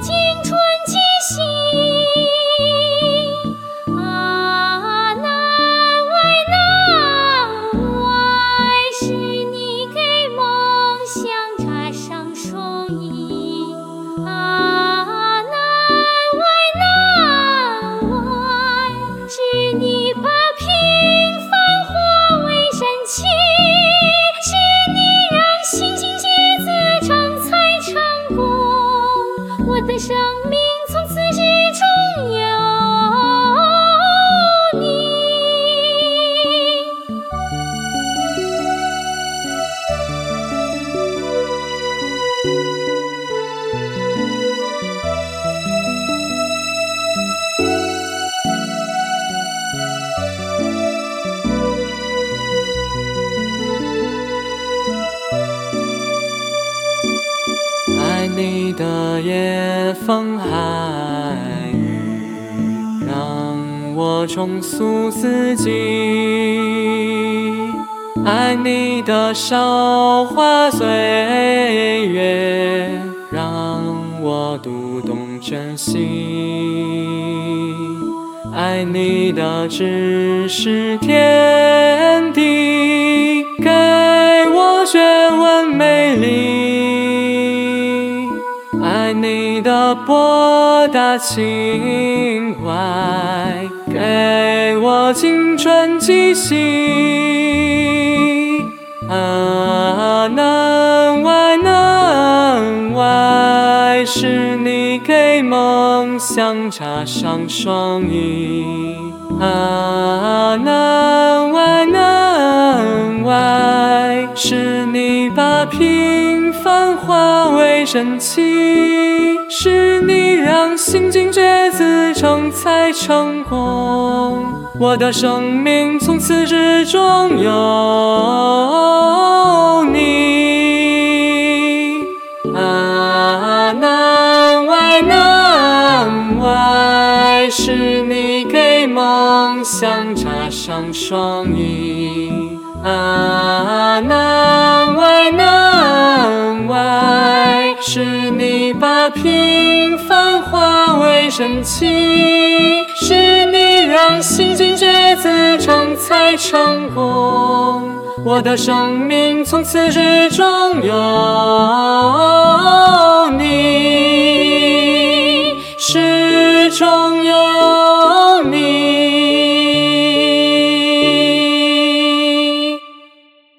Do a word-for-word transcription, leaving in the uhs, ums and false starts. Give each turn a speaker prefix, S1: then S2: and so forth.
S1: 青春气息。啊，难为难为，是你给梦想插上双翼。啊，难为难为，是你把平凡化为神奇。是你让星星结子成才成功，我的生命从此之中有你。
S2: 爱你的夜风寒雨，让我重塑自己。爱你的韶华岁月，让我读懂珍惜。爱你的只是天地，给我学问美丽。爱你的博大情怀，给我青春气息。啊，难为难为，是你给梦想插上双翼。啊，难为难为，是你把平凡化为神奇。是你让心境结子成才成功，我的生命从此之中有你。啊，难为难为，是你给梦想插上双翼。啊，难为难为，是你把平凡化为神奇。是你让心境结子成才成功，我的生命从此之中有